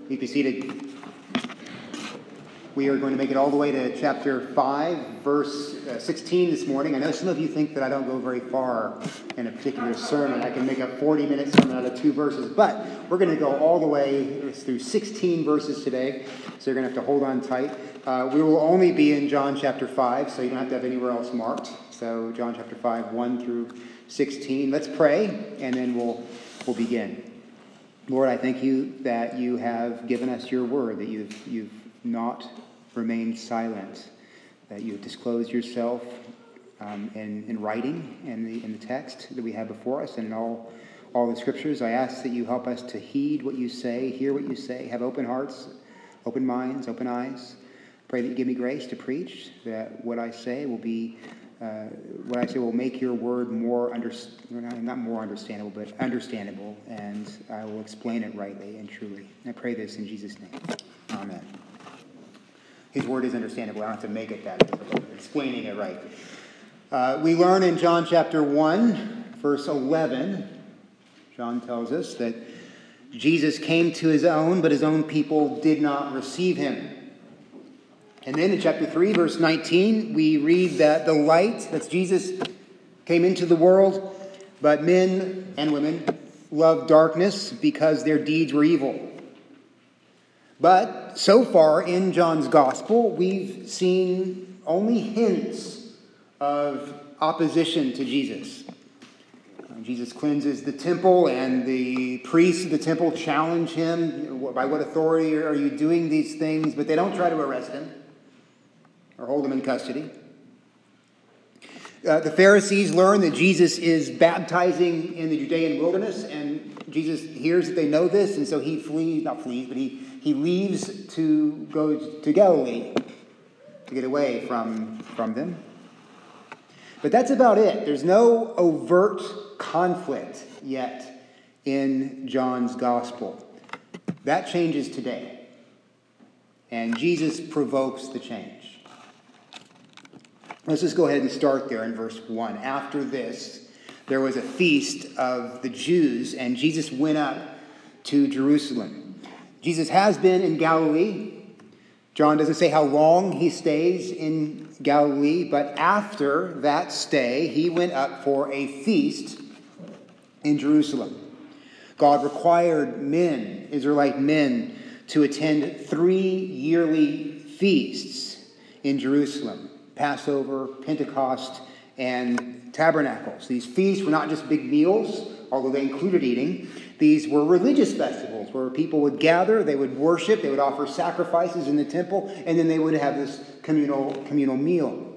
Please be seated. We are going to make it all the way to chapter 5, verse 16 this morning. I know some of you think that I don't go very far in a particular sermon. I can make a 40-minute sermon out of 2 verses, but we're going to go all the way through 16 verses today, so you're going to have to hold on tight. We will only be in John chapter 5, so you don't have to have anywhere else marked. So John chapter 5, 1 through 16. Let's pray, and then we'll begin. Lord, I thank you that you have given us your word, that you've not remained silent, that you have disclosed yourself in writing in the text that we have before us and in all the scriptures. I ask that you help us to heed what you say, hear what you say, have open hearts, open minds, open eyes. Pray that you give me grace to preach, that what I say will make your word not more understandable, but understandable, and I will explain it rightly and truly. I pray this in Jesus' name. Amen. His word is understandable. I don't have to make it that. Explaining it right. We learn in John chapter 1, verse 11, John tells us that Jesus came to his own, but his own people did not receive him. And then in chapter 3, verse 19, we read that the light, that's Jesus, came into the world, but men and women loved darkness because their deeds were evil. But so far in John's gospel, we've seen only hints of opposition to Jesus. Jesus cleanses the temple, and the priests of the temple challenge him. By what authority are you doing these things? But they don't try to arrest him or hold him in custody. The Pharisees learn that Jesus is baptizing in the Judean wilderness, and Jesus hears that they know this, and so he he leaves to go to Galilee to get away from them. But that's about it. There's no overt conflict yet in John's gospel. That changes today, and Jesus provokes the change. Let's just go ahead and start there in verse 1. After this, there was a feast of the Jews, and Jesus went up to Jerusalem. Jesus has been in Galilee. John doesn't say how long he stays in Galilee, but after that stay, he went up for a feast in Jerusalem. God required Israelite men, to attend 3 yearly feasts in Jerusalem: Passover, Pentecost, and Tabernacles. These feasts were not just big meals, although they included eating. These were religious festivals where people would gather, they would worship, they would offer sacrifices in the temple, and then they would have this communal meal.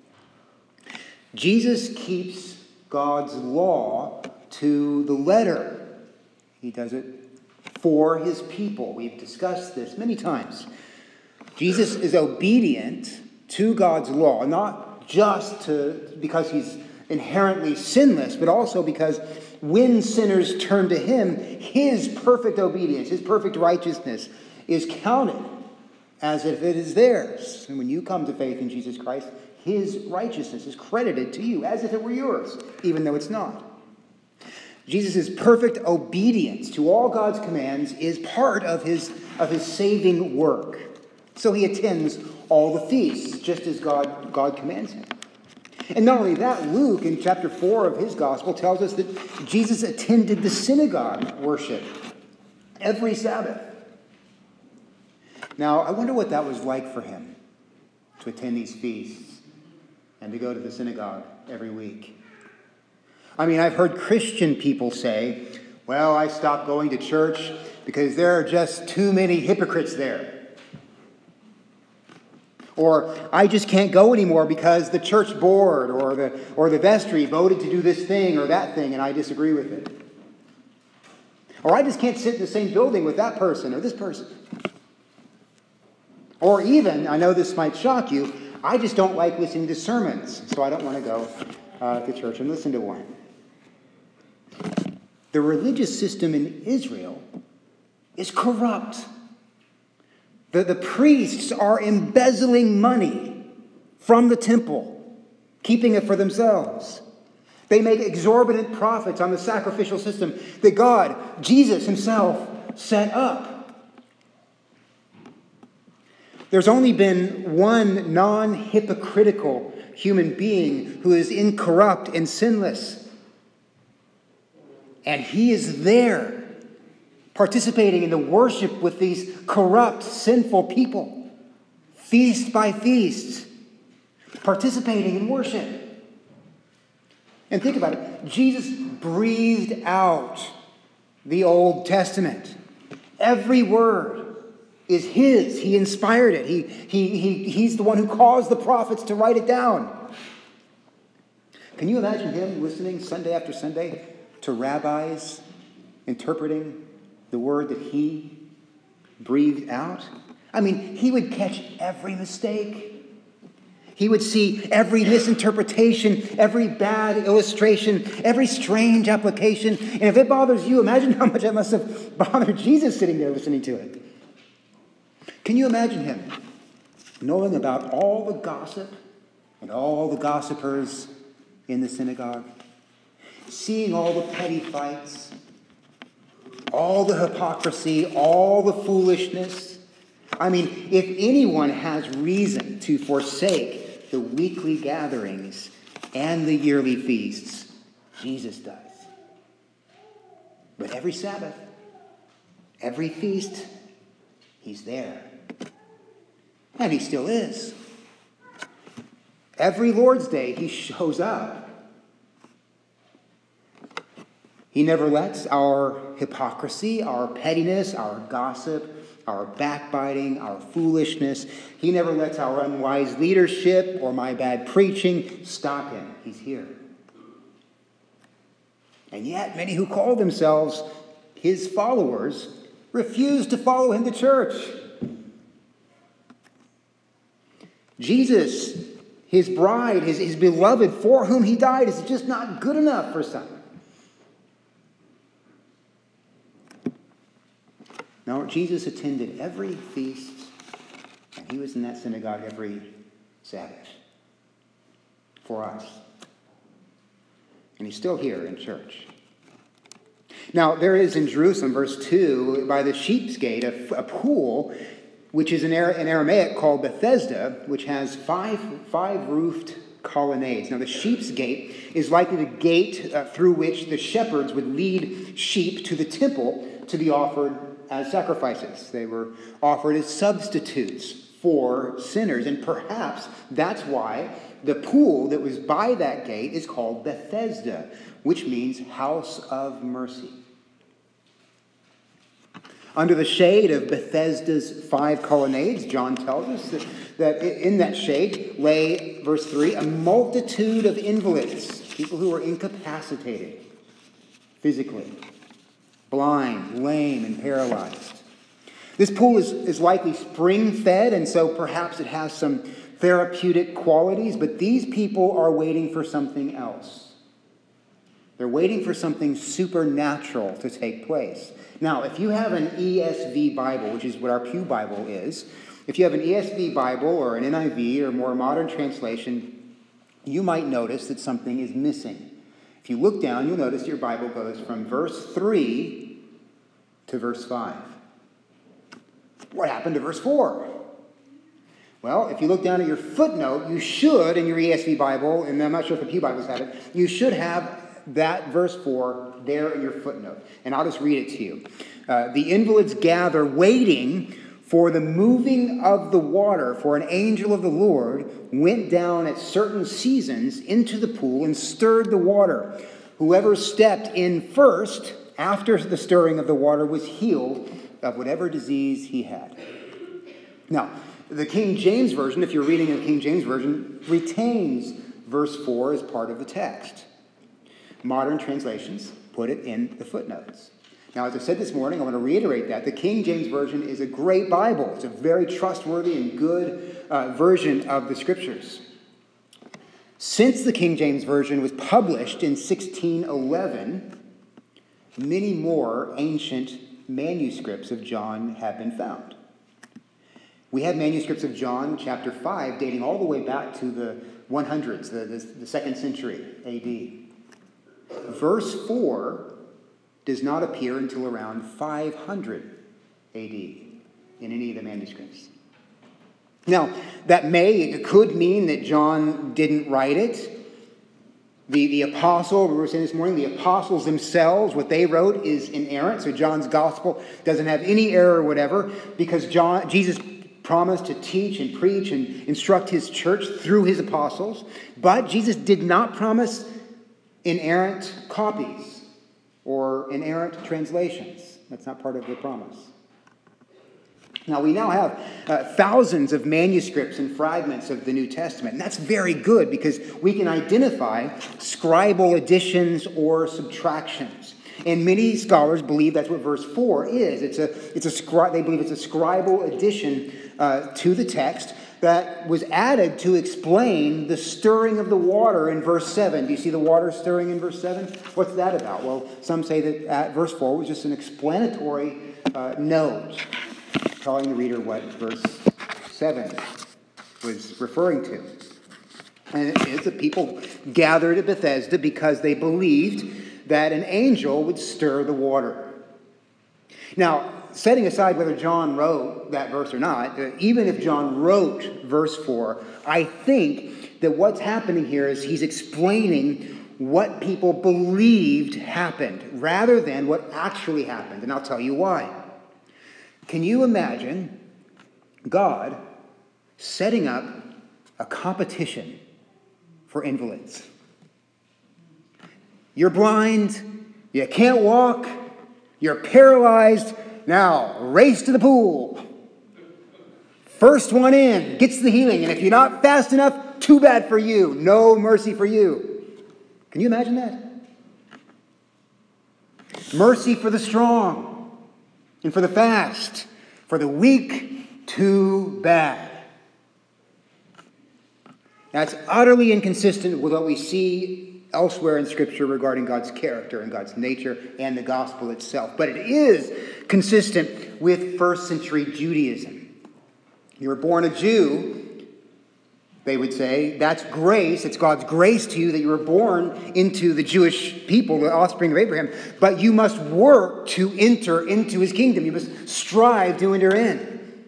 Jesus keeps God's law to the letter. He does it for his people. We've discussed this many times. Jesus is obedient to God's law, not just because he's inherently sinless, but also because when sinners turn to him, his perfect obedience, his perfect righteousness is counted as if it is theirs. And when you come to faith in Jesus Christ, his righteousness is credited to you as if it were yours, even though it's not. Jesus' perfect obedience to all God's commands is part of his saving work. So he attends all the feasts, just as God commands him. And not only that, Luke, in chapter 4 of his gospel, tells us that Jesus attended the synagogue worship every Sabbath. Now, I wonder what that was like for him, to attend these feasts and to go to the synagogue every week. I mean, I've heard Christian people say, well, I stopped going to church because there are just too many hypocrites there. Or I just can't go anymore because the church board or the vestry voted to do this thing or that thing and I disagree with it. Or I just can't sit in the same building with that person or this person. Or even, I know this might shock you, I just don't like listening to sermons, so I don't want to go to church and listen to one. The religious system in Israel is corrupt. The priests are embezzling money from the temple, keeping it for themselves. They make exorbitant profits on the sacrificial system that God, Jesus himself, set up. There's only been one non-hypocritical human being who is incorrupt and sinless. And he is there, participating in the worship with these corrupt, sinful people, feast by feast, participating in worship. And think about it. Jesus breathed out the Old Testament. Every word is his. He inspired it. He's the one who caused the prophets to write it down. Can you imagine him listening Sunday after Sunday to rabbis interpreting the word that he breathed out? I mean, he would catch every mistake. He would see every misinterpretation, every bad illustration, every strange application. And if it bothers you, imagine how much it must have bothered Jesus sitting there listening to it. Can you imagine him knowing about all the gossip and all the gossipers in the synagogue? Seeing all the petty fights, all the hypocrisy, all the foolishness. I mean, if anyone has reason to forsake the weekly gatherings and the yearly feasts, Jesus does. But every Sabbath, every feast, he's there. And he still is. Every Lord's Day, he shows up. He never lets our hypocrisy, our pettiness, our gossip, our backbiting, our foolishness, he never lets our unwise leadership or my bad preaching stop him. He's here. And yet, many who call themselves his followers refuse to follow him to church. Jesus, his bride, his beloved, for whom he died, is just not good enough for some. No, Jesus attended every feast, and he was in that synagogue every Sabbath for us. And he's still here in church. Now, there is in Jerusalem, verse 2, by the Sheep's Gate, a pool, which is in Aramaic called Bethesda, which has five roofed colonnades. Now, the Sheep's Gate is likely the gate through which the shepherds would lead sheep to the temple to be offered as sacrifices. They were offered as substitutes for sinners. And perhaps that's why the pool that was by that gate is called Bethesda, which means house of mercy. Under the shade of Bethesda's 5 colonnades, John tells us that in that shade lay, verse 3, a multitude of invalids, people who were incapacitated physically, blind, lame, and paralyzed. This pool is likely spring-fed, and so perhaps it has some therapeutic qualities, but these people are waiting for something else. They're waiting for something supernatural to take place. Now, if you have an ESV Bible, which is what our Pew Bible is, if you have an ESV Bible or an NIV or more modern translation, you might notice that something is missing. If you look down, you'll notice your Bible goes from verse 3 to verse 5. What happened to verse 4? Well, if you look down at your footnote, you should, in your ESV Bible, and I'm not sure if the Pew Bibles have it, you should have that verse 4 there in your footnote. And I'll just read it to you. The invalids gather, waiting for the moving of the water, for an angel of the Lord went down at certain seasons into the pool and stirred the water. Whoever stepped in first, after the stirring of the water, was healed of whatever disease he had. Now, the King James Version, if you're reading in the King James Version, retains verse 4 as part of the text. Modern translations put it in the footnotes. Now, as I said this morning, I want to reiterate that. The King James Version is a great Bible. It's a very trustworthy and good version of the Scriptures. Since the King James Version was published in 1611, many more ancient manuscripts of John have been found. We have manuscripts of John chapter 5 dating all the way back to the 100s, the 2nd century A.D. Verse 4 does not appear until around 500 A.D. in any of the manuscripts. Now, it could mean that John didn't write it. The apostle, we were saying this morning, the apostles themselves, what they wrote is inerrant. So John's gospel doesn't have any error or whatever, because Jesus promised to teach and preach and instruct his church through his apostles. But Jesus did not promise inerrant copies or inerrant translations. That's not part of the promise. Now, we now have thousands of manuscripts and fragments of the New Testament. And that's very good because we can identify scribal additions or subtractions. And many scholars believe that's what verse 4 is. They believe it's a scribal addition to the text that was added to explain the stirring of the water in verse 7. Do you see the water stirring in verse 7? What's that about? Well, some say that verse 4 was just an explanatory note, telling the reader what verse 7 was referring to. And it is that people gathered at Bethesda because they believed that an angel would stir the water. Now, setting aside whether John wrote that verse or not, even if John wrote verse 4, I think that what's happening here is he's explaining what people believed happened rather than what actually happened. And I'll tell you why. Can you imagine God setting up a competition for invalids? You're blind, you can't walk, you're paralyzed, now race to the pool. First one in gets the healing, and if you're not fast enough, too bad for you, no mercy for you. Can you imagine that? Mercy for the strong. And for the fast, for the weak, too bad. That's utterly inconsistent with what we see elsewhere in Scripture regarding God's character and God's nature and the gospel itself. But it is consistent with first century Judaism. You were born a Jew, they would say, that's grace. It's God's grace to you that you were born into the Jewish people, the offspring of Abraham. But you must work to enter into his kingdom. You must strive to enter in.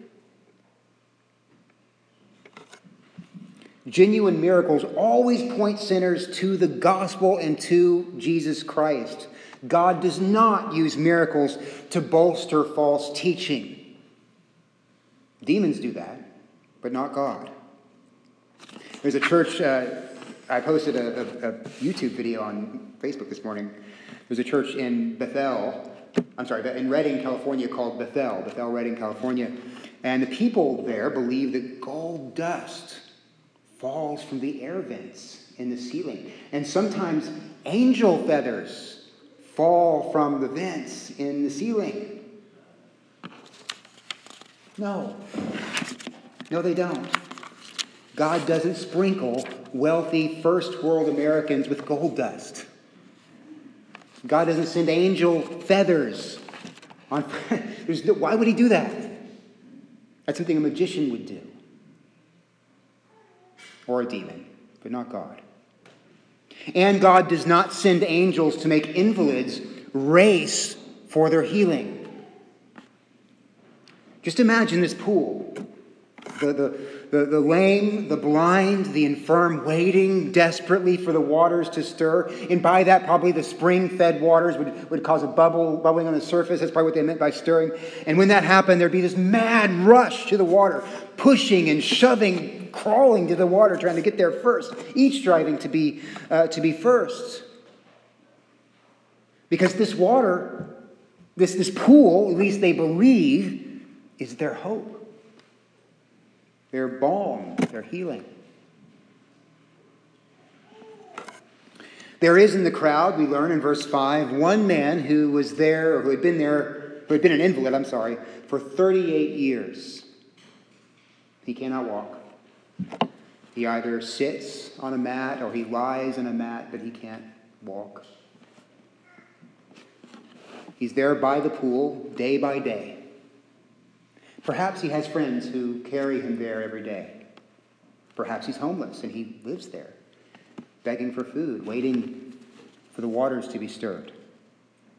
Genuine miracles always point sinners to the gospel and to Jesus Christ. God does not use miracles to bolster false teaching. Demons do that, but not God. There's a church, I posted a YouTube video on Facebook this morning. There's a church in in Redding, California called Bethel, Redding, California. And the people there believe that gold dust falls from the air vents in the ceiling. And sometimes angel feathers fall from the vents in the ceiling. No, they don't. God doesn't sprinkle wealthy first world Americans with gold dust. God doesn't send angel feathers on. Why would he do that? That's something a magician would do. Or a demon, but not God. And God does not send angels to make invalids race for their healing. Just imagine this pool. The lame, the blind, the infirm waiting desperately for the waters to stir. And by that, probably the spring-fed waters would cause a bubbling on the surface. That's probably what they meant by stirring. And when that happened, there'd be this mad rush to the water, pushing and shoving, crawling to the water, trying to get there first, each striving to be first. Because this water, this pool, at least they believe, is their hope. Their balm, their healing. There is in the crowd, we learn in verse 5, one man who was there, or who had been an invalid, for 38 years. He cannot walk. He either sits on a mat or he lies on a mat, but he can't walk. He's there by the pool, day by day. Perhaps he has friends who carry him there every day. Perhaps he's homeless and he lives there, begging for food, waiting for the waters to be stirred.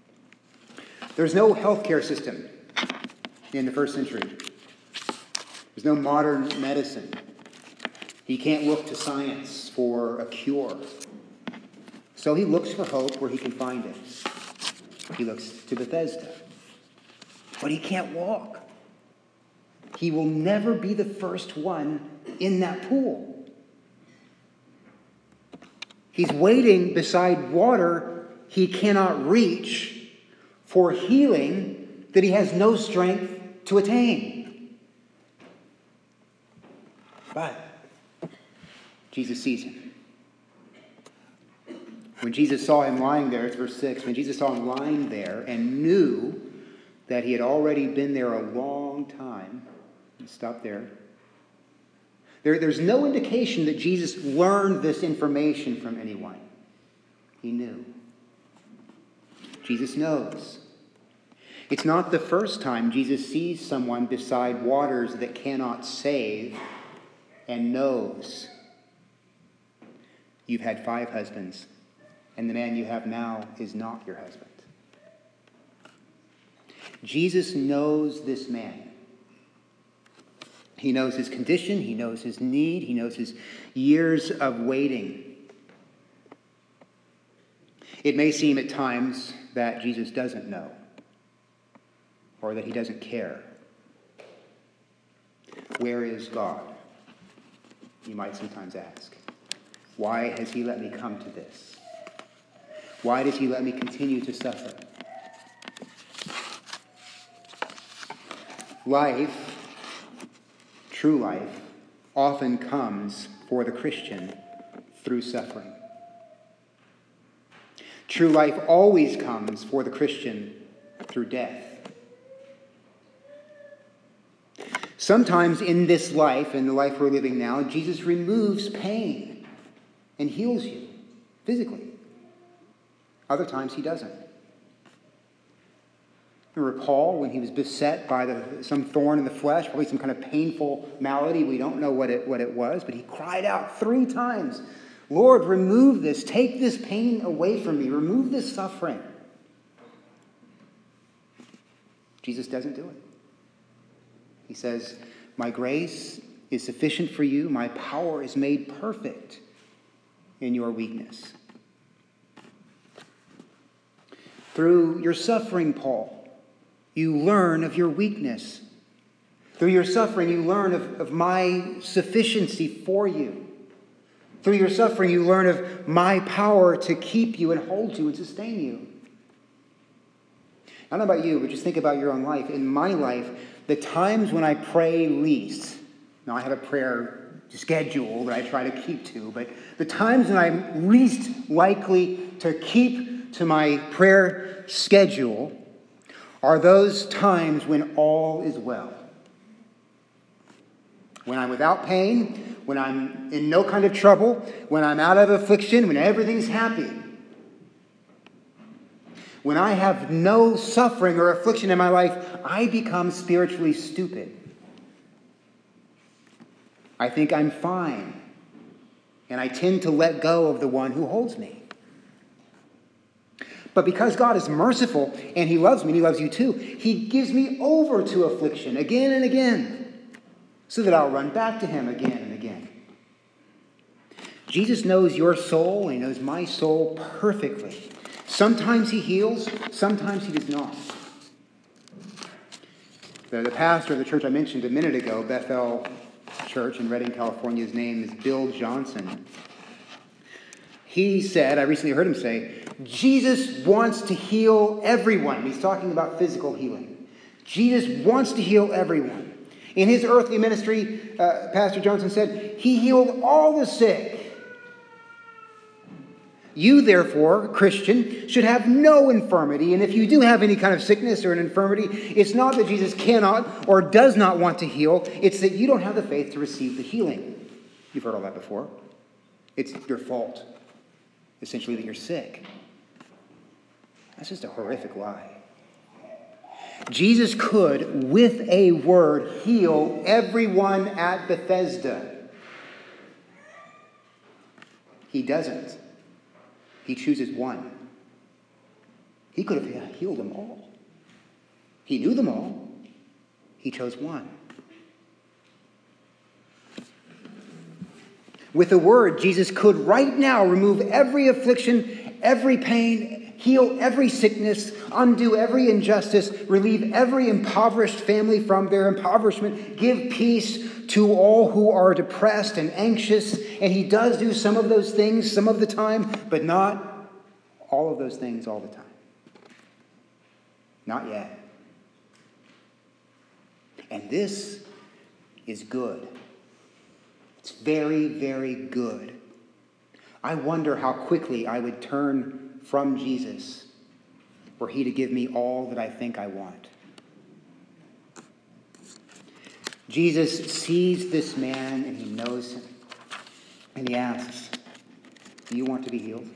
There's no healthcare system in the first century. There's no modern medicine. He can't look to science for a cure. So he looks for hope where he can find it. He looks to Bethesda. But he can't walk. He will never be the first one in that pool. He's waiting beside water he cannot reach for healing that he has no strength to attain. But Jesus sees him. When Jesus saw him lying there, it's verse 6, when Jesus saw him lying there and knew that he had already been there a long time, stop there. There's no indication that Jesus learned this information from anyone. He knew. Jesus knows. It's not the first time Jesus sees someone beside waters that cannot save and knows. You've had 5 husbands, and the man you have now is not your husband. Jesus knows this man. He knows his condition. He knows his need. He knows his years of waiting. It may seem at times that Jesus doesn't know or that he doesn't care. Where is God? You might sometimes ask. Why has he let me come to this? Why does he let me continue to suffer? Life, true life, often comes for the Christian through suffering. True life always comes for the Christian through death. Sometimes in this life, in the life we're living now, Jesus removes pain and heals you physically. Other times he doesn't. Remember Paul, when he was beset by some thorn in the flesh, probably some kind of painful malady. We don't know what it was, but he cried out 3 times, Lord, remove this. Take this pain away from me. Remove this suffering. Jesus doesn't do it. He says, my grace is sufficient for you. My power is made perfect in your weakness. Through your suffering, Paul, you learn of your weakness. Through your suffering, you learn of my sufficiency for you. Through your suffering, you learn of my power to keep you and hold you and sustain you. I don't know about you, but just think about your own life. In my life, the times when I pray least, now I have a prayer schedule that I try to keep to, but the times when I'm least likely to keep to my prayer schedule are those times when all is well. When I'm without pain, when I'm in no kind of trouble, when I'm out of affliction, when everything's happy. When I have no suffering or affliction in my life, I become spiritually stupid. I think I'm fine, and I tend to let go of the one who holds me. But because God is merciful, and he loves me, and he loves you too, he gives me over to affliction again and again, so that I'll run back to him again and again. Jesus knows your soul, and he knows my soul perfectly. Sometimes he heals, sometimes he does not. The pastor of the church I mentioned a minute ago, Bethel Church in Redding, California, his name is Bill Johnson. He said, I recently heard him say, Jesus wants to heal everyone. He's talking about physical healing. Jesus wants to heal everyone. In his earthly ministry, Pastor Johnson said, he healed all the sick. You, therefore, Christian, should have no infirmity. And if you do have any kind of sickness or an infirmity, it's not that Jesus cannot or does not want to heal. It's that you don't have the faith to receive the healing. You've heard all that before. It's your fault, essentially, that you're sick. That's just a horrific lie. Jesus could, with a word, heal everyone at Bethesda. He doesn't. He chooses one. He could have healed them all. He knew them all. He chose one. With a word, Jesus could right now remove every affliction, every pain, heal every sickness, undo every injustice, relieve every impoverished family from their impoverishment, give peace to all who are depressed and anxious. And he does do some of those things some of the time, but not all of those things all the time. Not yet. And this is good. It's very, very good. I wonder how quickly I would turn from Jesus were he to give me all that I think I want. Jesus sees this man and he knows him. And he asks, do you want to be healed?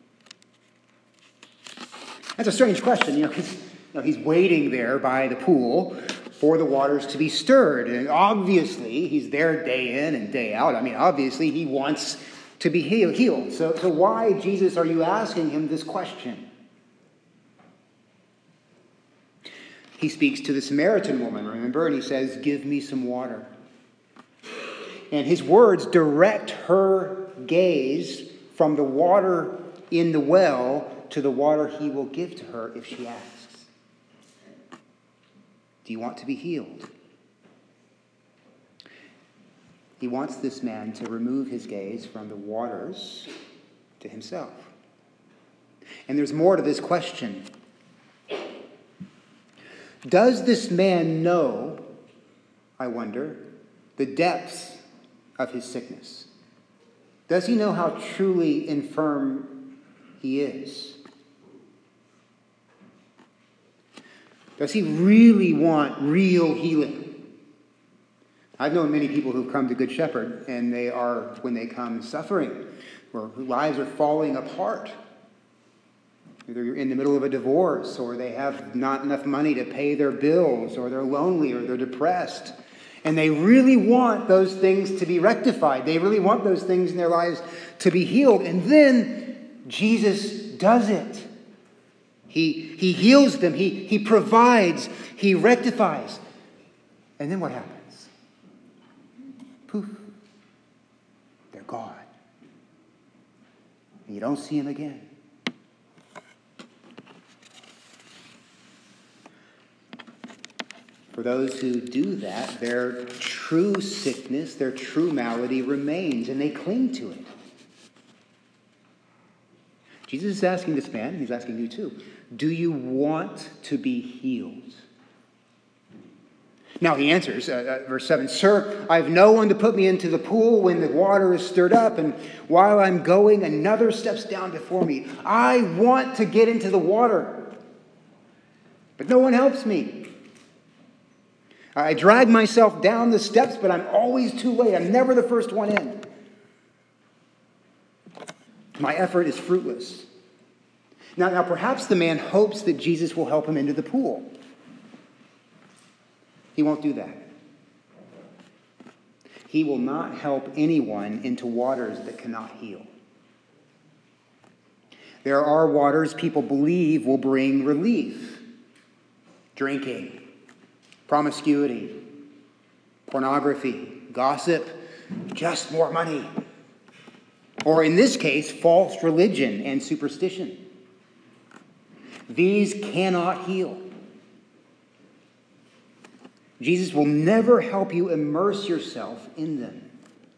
That's a strange question, because he's waiting there by the pool for the waters to be stirred. And obviously, he's there day in and day out. Obviously, he wants to be healed. So why, Jesus, are you asking him this question? He speaks to the Samaritan woman, remember? And he says, give me some water. And his words direct her gaze from the water in the well to the water he will give to her if she asks. Do you want to be healed? He wants this man to remove his gaze from the waters to himself. And there's more to this question. Does this man know, I wonder, the depths of his sickness? Does he know how truly infirm he is? Does he really want real healing? I've known many people who've come to Good Shepherd, and they are, when they come, suffering, or whose lives are falling apart. Either you're in the middle of a divorce, or they have not enough money to pay their bills, or they're lonely, or they're depressed. And they really want those things to be rectified. They really want those things in their lives to be healed. And then Jesus does it. He heals them. He provides. He rectifies. And then what happens? Poof. They're gone. And you don't see them again. For those who do that, their true sickness, their true malady remains, and they cling to it. Jesus is asking this man, and he's asking you too, do you want to be healed? Now he answers, verse 7, Sir, I have no one to put me into the pool when the water is stirred up, and while I'm going, another steps down before me. I want to get into the water, but no one helps me. I drag myself down the steps, but I'm always too late. I'm never the first one in. My effort is fruitless. Now, perhaps the man hopes that Jesus will help him into the pool. He won't do that. He will not help anyone into waters that cannot heal. There are waters people believe will bring relief. Drinking, promiscuity, pornography, gossip, just more money. Or in this case, false religion and superstition. These cannot heal. Jesus will never help you immerse yourself in them.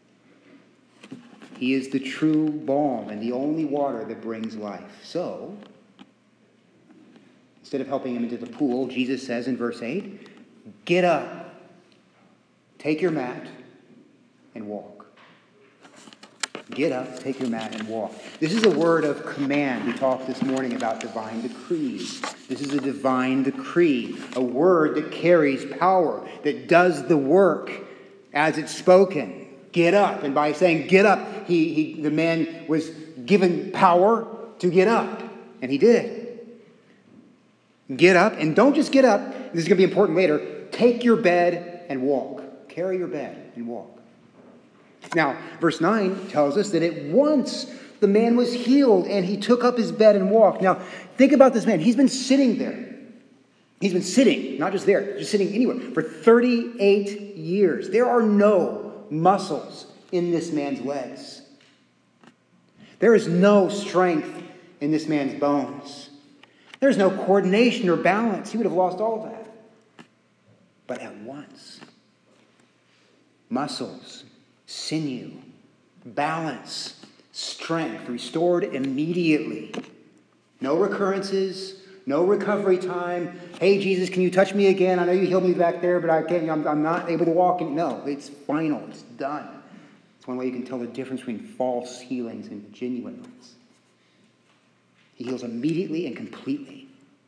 He is the true balm and the only water that brings life. So, instead of helping him into the pool, Jesus says in verse 8, get up, take your mat, and walk. Get up, take your mat, and walk. This is a word of command. We talked this morning about divine decrees. This is a divine decree, a word that carries power, that does the work as it's spoken. Get up. And by saying get up, the man was given power to get up. And he did. Get up, and don't just get up. This is going to be important later. Take your bed and walk. Carry your bed and walk. Now, verse 9 tells us that at once the man was healed and he took up his bed and walked. Now, think about this man. He's been sitting there. He's been sitting, not just there, just sitting anywhere, for 38 years. There are no muscles in this man's legs. There is no strength in this man's bones. There's no coordination or balance. He would have lost all of that. But at once, muscles, sinew, balance, strength restored immediately. No recurrences, no recovery time. Hey, Jesus, can you touch me again? I know you healed me back there, but I'm not able to walk. No, it's final. It's done. It's one way you can tell the difference between false healings and genuine ones. He heals immediately and completely.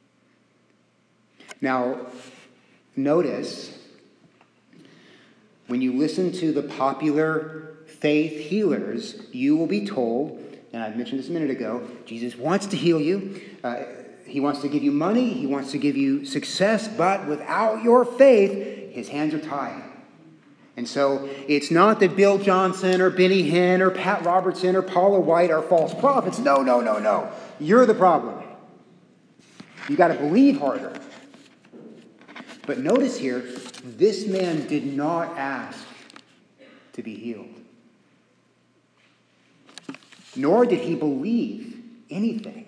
Now, notice, when you listen to the popular faith healers, you will be told, and I mentioned this a minute ago, Jesus wants to heal you. He wants to give you money. He wants to give you success. But without your faith, his hands are tied. And so it's not that Bill Johnson or Benny Hinn or Pat Robertson or Paula White are false prophets. No. You're the problem. You got to believe harder. But notice here, this man did not ask to be healed. Nor did he believe anything.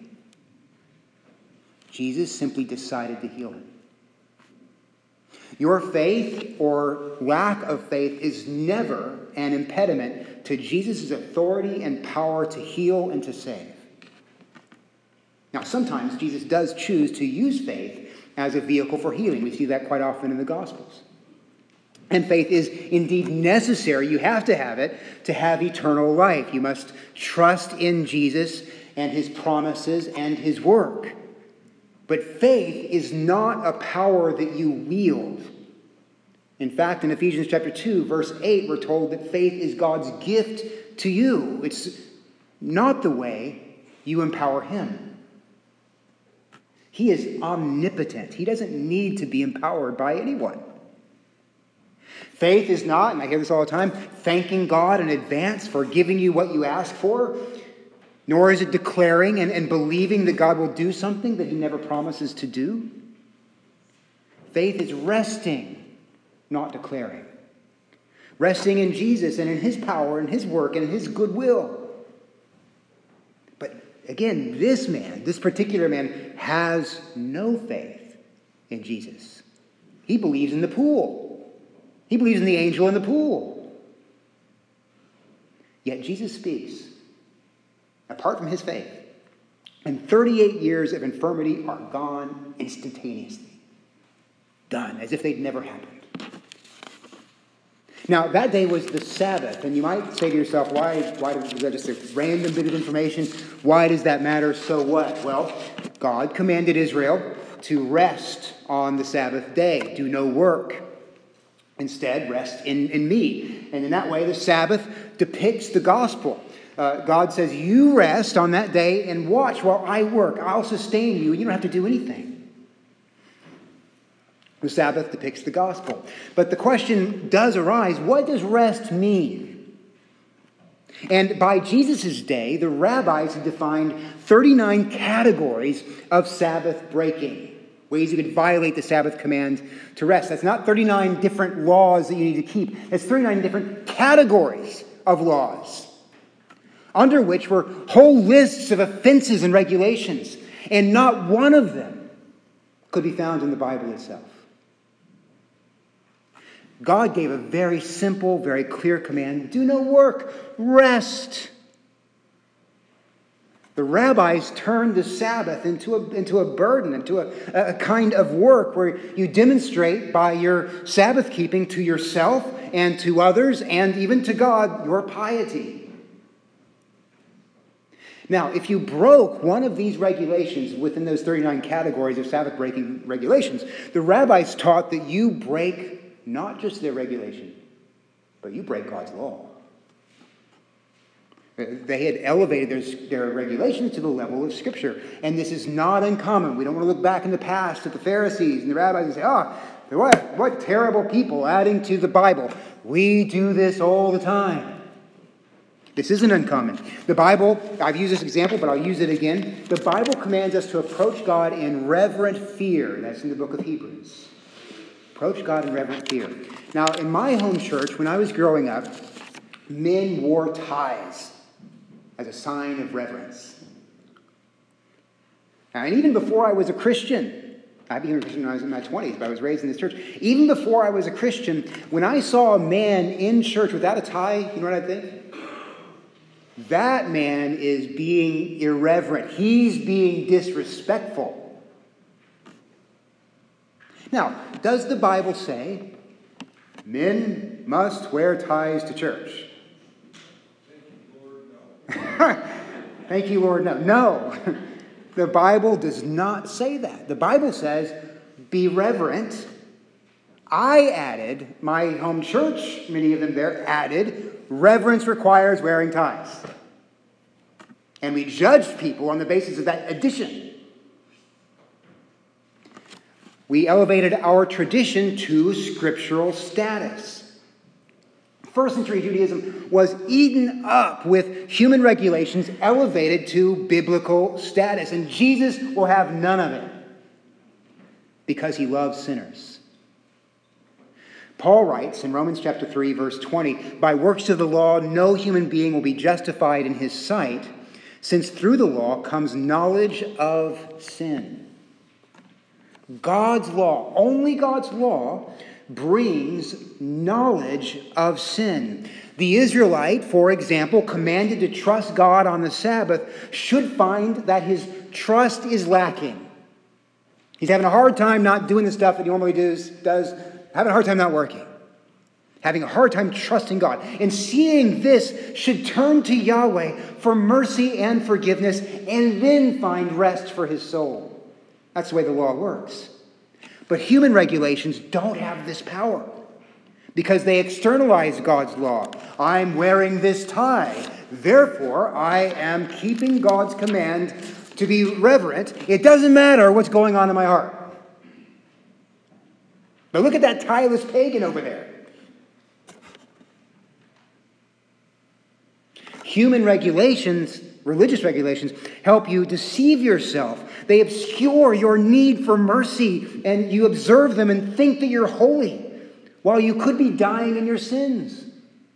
Jesus simply decided to heal him. Your faith or lack of faith is never an impediment to Jesus' authority and power to heal and to save. Now, sometimes Jesus does choose to use faith as a vehicle for healing. We see that quite often in the Gospels. And faith is indeed necessary. You have to have it to have eternal life. You must trust in Jesus and his promises and his work. But faith is not a power that you wield. In fact, in Ephesians chapter 2, verse 8, we're told that faith is God's gift to you. It's not the way you empower him. He is omnipotent. He doesn't need to be empowered by anyone. Faith is not, and I hear this all the time, thanking God in advance for giving you what you ask for. Nor is it declaring and believing that God will do something that he never promises to do. Faith is resting, not declaring. Resting in Jesus and in his power and his work and in his goodwill. But again, this particular man has no faith in Jesus. He believes in the pool. He believes in the angel in the pool. Yet Jesus speaks. Apart from his faith, and 38 years of infirmity are gone instantaneously. Done, as if they'd never happened. Now, that day was the Sabbath, and you might say to yourself, why is that just a random bit of information? Why does that matter? So what? Well, God commanded Israel to rest on the Sabbath day. Do no work. Instead, rest in me. And in that way, the Sabbath depicts the gospel. God says, you rest on that day and watch while I work. I'll sustain you, and you don't have to do anything. The Sabbath depicts the gospel. But the question does arise, what does rest mean? And by Jesus' day, the rabbis had defined 39 categories of Sabbath breaking. Ways you could violate the Sabbath command to rest. That's not 39 different laws that you need to keep. That's 39 different categories of laws, under which were whole lists of offenses and regulations. And not one of them could be found in the Bible itself. God gave a very simple, very clear command. Do no work. Rest. The rabbis turned the Sabbath into a burden, into a kind of work where you demonstrate by your Sabbath keeping to yourself and to others and even to God your piety. Now, if you broke one of these regulations within those 39 categories of Sabbath breaking regulations, the rabbis taught that you break not just their regulation, but you break God's law. They had elevated their regulations to the level of Scripture. And this is not uncommon. We don't want to look back in the past at the Pharisees and the rabbis and say, what terrible people adding to the Bible. We do this all the time. This isn't uncommon. The Bible, I've used this example, but I'll use it again. The Bible commands us to approach God in reverent fear. That's in the book of Hebrews. Approach God in reverent fear. Now, in my home church, when I was growing up, men wore ties as a sign of reverence. And even before I was a Christian, I became a Christian when I was in my 20s, but I was raised in this church. Even before I was a Christian, when I saw a man in church without a tie, you know what I think? That man is being irreverent. He's being disrespectful. Now, does the Bible say men must wear ties to church? Thank you, Lord, no. No, the Bible does not say that. The Bible says, be reverent. I added, my home church, many of them there added, reverence requires wearing ties. And we judged people on the basis of that addition. We elevated our tradition to scriptural status. First century Judaism was eaten up with human regulations elevated to biblical status. And Jesus will have none of it because he loves sinners. Paul writes in Romans chapter 3, verse 20, by works of the law, no human being will be justified in his sight, since through the law comes knowledge of sin. God's law, only God's law, brings knowledge of sin. The Israelite, for example, commanded to trust God on the Sabbath, should find that his trust is lacking. He's having a hard time not doing the stuff that he normally does, having a hard time not working, having a hard time trusting God. And seeing this should turn to Yahweh for mercy and forgiveness and then find rest for his soul. That's the way the law works. But human regulations don't have this power because they externalize God's law. I'm wearing this tie. Therefore, I am keeping God's command to be reverent. It doesn't matter what's going on in my heart. But look at that tieless pagan over there. Human regulations, religious regulations, help you deceive yourself. They obscure your need for mercy, and you observe them and think that you're holy, while you could be dying in your sins.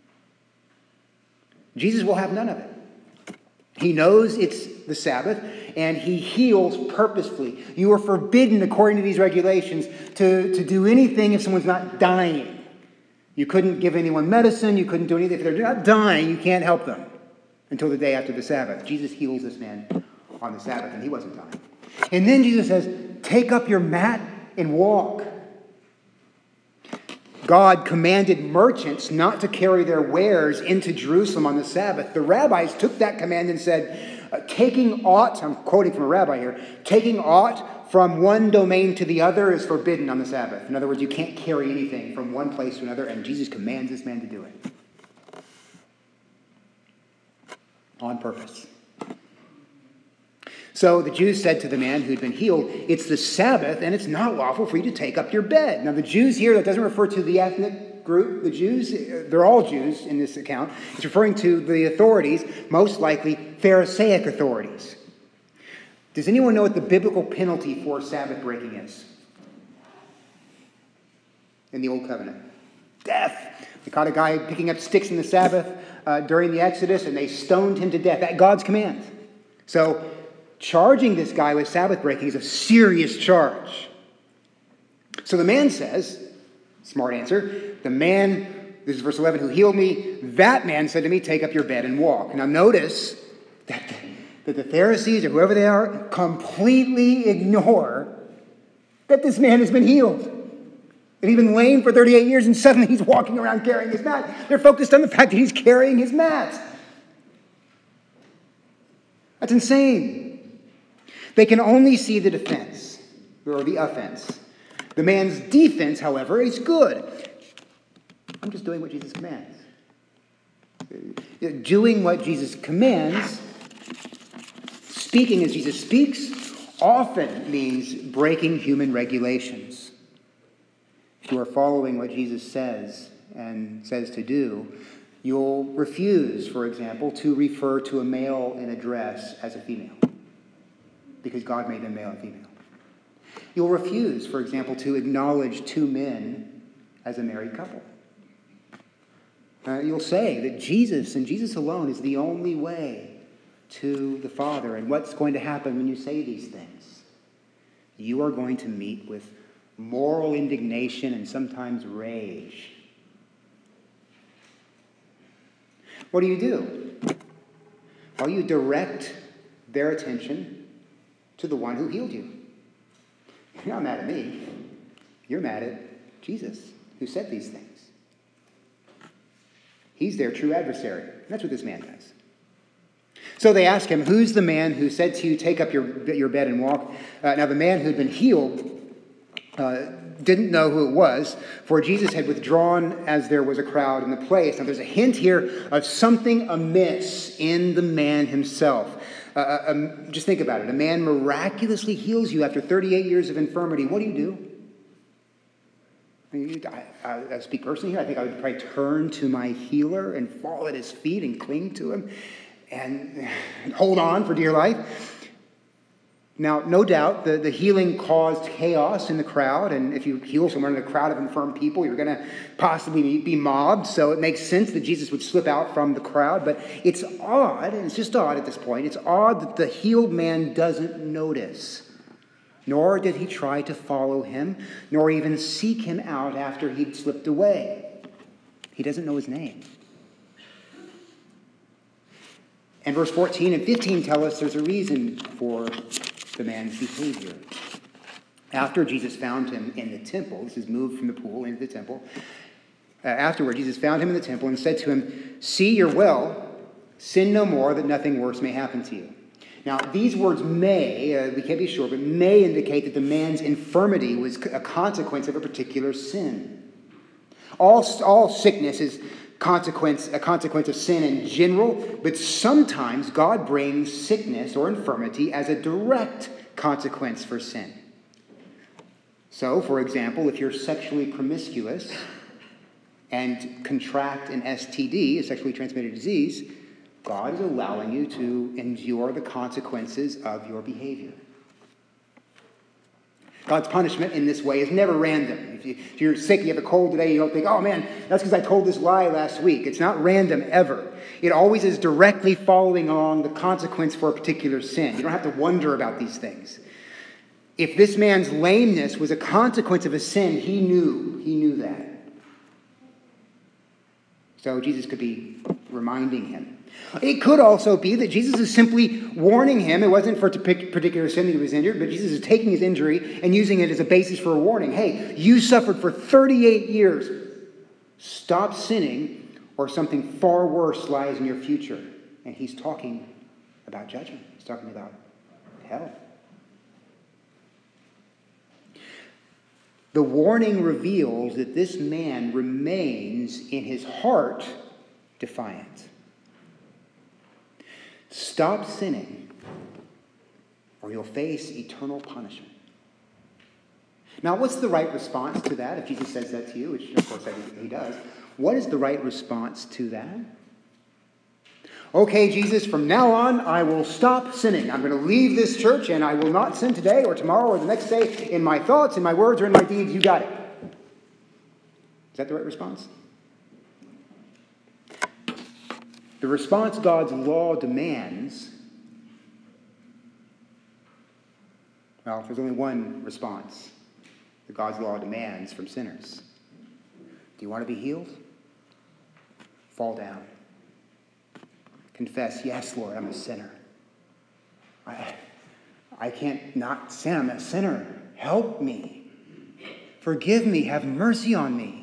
Jesus will have none of it. He knows it's the Sabbath, and he heals purposefully. You are forbidden, according to these regulations, to do anything if someone's not dying. You couldn't give anyone medicine. You couldn't do anything. If they're not dying, you can't help them until the day after the Sabbath. Jesus heals this man on the Sabbath, and he wasn't dying. And then Jesus says, take up your mat and walk. God commanded merchants not to carry their wares into Jerusalem on the Sabbath. The rabbis took that command and said, taking aught, I'm quoting from a rabbi here, taking aught from one domain to the other is forbidden on the Sabbath. In other words, you can't carry anything from one place to another, and Jesus commands this man to do it. On purpose. So the Jews said to the man who'd been healed, it's the Sabbath and it's not lawful for you to take up your bed. Now the Jews here, that doesn't refer to the ethnic group. The Jews, they're all Jews in this account. It's referring to the authorities, most likely Pharisaic authorities. Does anyone know what the biblical penalty for Sabbath breaking is? In the Old Covenant? Death. They caught a guy picking up sticks in the Sabbath during the Exodus, and they stoned him to death at God's command. So charging this guy with Sabbath breaking is a serious charge. So the man says, smart answer, the man, this is verse 11, who healed me, that man said to me, take up your bed and walk. Now notice that the Pharisees, or whoever they are, completely ignore that this man has been healed. That he's been lame for 38 years and suddenly he's walking around carrying his mat. They're focused on the fact that he's carrying his mat. That's insane. They can only see the defense, or the offense. The man's defense, however, is good. I'm just doing what Jesus commands. Doing what Jesus commands, speaking as Jesus speaks, often means breaking human regulations. If you are following what Jesus says and says to do, you'll refuse, for example, to refer to a male in a dress as a female, because God made them male and female. You'll refuse, for example, to acknowledge two men as a married couple. You'll say that Jesus and Jesus alone is the only way to the Father. And what's going to happen when you say these things? You are going to meet with moral indignation and sometimes rage. What do? Well, you direct their attention to the one who healed you. You're not mad at me. You're mad at Jesus, who said these things. He's their true adversary. And that's what this man does. So they ask him, who's the man who said to you, take up your bed and walk? Now the man who'd been healed didn't know who it was, for Jesus had withdrawn as there was a crowd in the place. Now there's a hint here of something amiss in the man himself. Just think about it. A man miraculously heals you after 38 years of infirmity. What do? I speak personally here. I think I would probably turn to my healer and fall at his feet and cling to him and hold on for dear life. Now, no doubt, the healing caused chaos in the crowd, and if you heal someone in a crowd of infirm people, you're going to possibly be mobbed, so it makes sense that Jesus would slip out from the crowd, but it's odd, and it's just odd at this point, it's odd that the healed man doesn't notice, nor did he try to follow him, nor even seek him out after he'd slipped away. He doesn't know his name. And verse 14 and 15 tell us there's a reason for the man's behavior. After Jesus found him in the temple, this is moved from the pool into the temple. Afterward, Jesus found him in the temple and said to him, "See, you're well. Sin no more, that nothing worse may happen to you." Now, these words may, we can't be sure, but may indicate that the man's infirmity was a consequence of a particular sin. All sickness is a consequence of sin in general, but sometimes God brings sickness or infirmity as a direct consequence for sin. So, for example, if you're sexually promiscuous and contract an STD, a sexually transmitted disease, God is allowing you to endure the consequences of your behavior. God's punishment in this way is never random. If you're sick, you have a cold today, you don't think, oh man, that's because I told this lie last week. It's not random ever. It always is directly following along the consequence for a particular sin. You don't have to wonder about these things. If this man's lameness was a consequence of a sin, he knew that. So Jesus could be reminding him. It could also be that Jesus is simply warning him. It wasn't for a particular sin that he was injured, but Jesus is taking his injury and using it as a basis for a warning. Hey, you suffered for 38 years. Stop sinning, or something far worse lies in your future. And he's talking about judgment. He's talking about hell. The warning reveals that this man remains in his heart defiant. Stop sinning, or you'll face eternal punishment. Now, what's the right response to that? If Jesus says that to you, which of course he does, what is the right response to that? Okay, Jesus, from now on, I will stop sinning. I'm going to leave this church, and I will not sin today or tomorrow or the next day in my thoughts, in my words, or in my deeds. You got it. Is that the right response? The response God's law demands, well, there's only one response that God's law demands from sinners. Do you want to be healed? Fall down. Confess, yes, Lord, I'm a sinner. I can't not sin. I'm a sinner. Help me. Forgive me. Have mercy on me.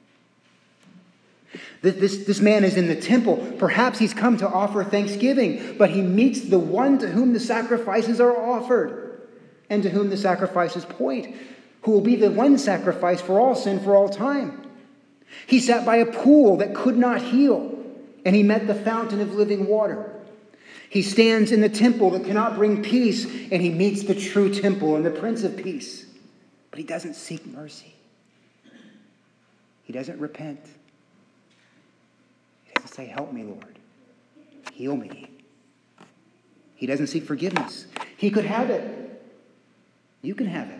This man is in the temple. Perhaps he's come to offer thanksgiving, but he meets the one to whom the sacrifices are offered and to whom the sacrifices point, who will be the one sacrifice for all sin for all time. He sat by a pool that could not heal, and he met the fountain of living water. He stands in the temple that cannot bring peace, and he meets the true temple and the Prince of Peace. But he doesn't seek mercy. He doesn't repent. He doesn't say, help me, Lord. Heal me. He doesn't seek forgiveness. He could have it. You can have it.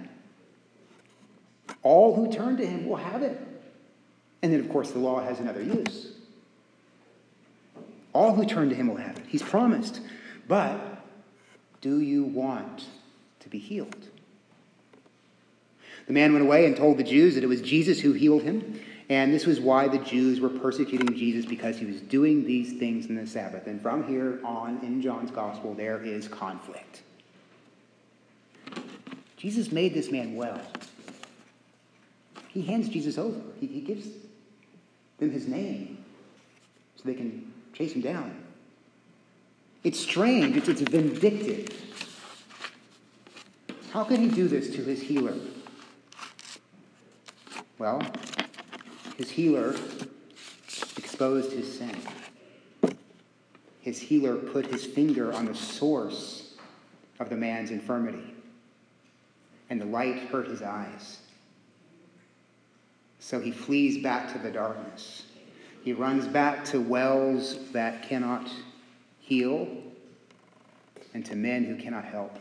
All who turn to him will have it. And then, of course, the law has another use. All who turn to him will have it. He's promised. But do you want to be healed? The man went away and told the Jews that it was Jesus who healed him. And this was why the Jews were persecuting Jesus, because he was doing these things in the Sabbath. And from here on in John's gospel, there is conflict. Jesus made this man well. He hands Jesus over. He gives them his name so they can chase him down. It's strange. It's vindictive. How could he do this to his healer? Well, his healer exposed his sin. His healer put his finger on the source of the man's infirmity, and the light hurt his eyes. So he flees back to the darkness. He runs back to wells that cannot heal and to men who cannot help.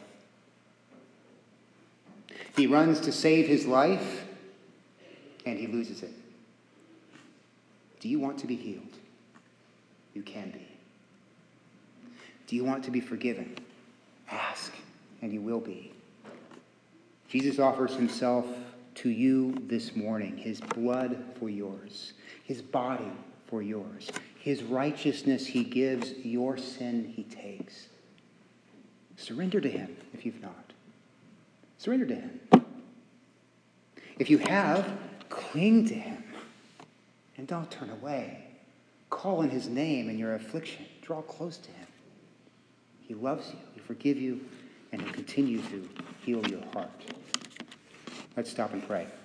He runs to save his life, and he loses it. Do you want to be healed? You can be. Do you want to be forgiven? Ask, and you will be. Jesus offers himself to you this morning, his blood for yours, his body for yours, his righteousness he gives, your sin he takes. Surrender to him if you've not. Surrender to him. If you have, cling to him and don't turn away. Call on his name in your affliction. Draw close to him. He loves you, he'll forgive you, and he'll continue to heal your heart. Let's stop and pray.